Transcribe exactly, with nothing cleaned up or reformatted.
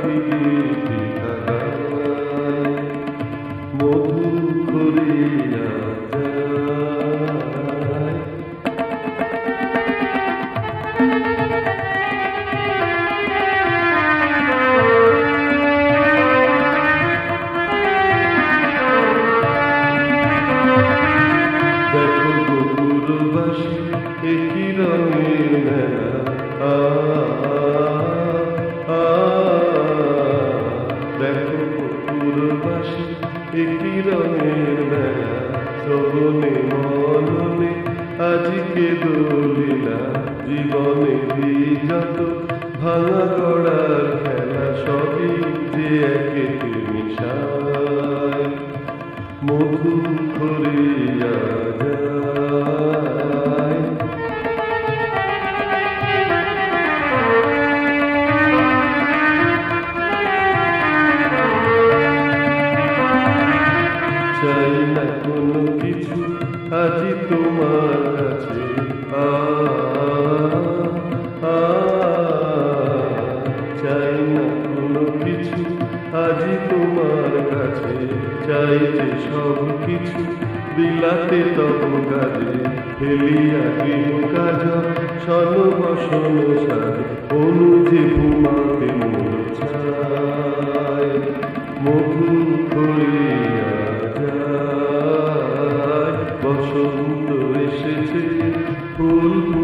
পাখি গীতি গায়, মধু খরিয়া যায়। দেখো গরুরবাসী একই রঙের মেলা, দেখো গরুরবাসী একই রঙের মেলা, শ্রবণে মননে আজকে দোলিলা, জীবনে যত ভাঙা গড়ার খেলা সবই যে একেতে মিশায়, মধু খরিয়া যায়। চাই না কোনো কিছু আজি তোমার কাছে, আ আ চাই না কোনো কিছু আজি তোমার কাছে, চাই যে সব কিছু বিলাতে তব কাজে, ফেলিয়া গৃহ কাজ সর্বসন সাজে, অনুজে ভূমাতে মোর ছায়, মধু খরিয়া যায়। বসন্ত এসেছে ফুল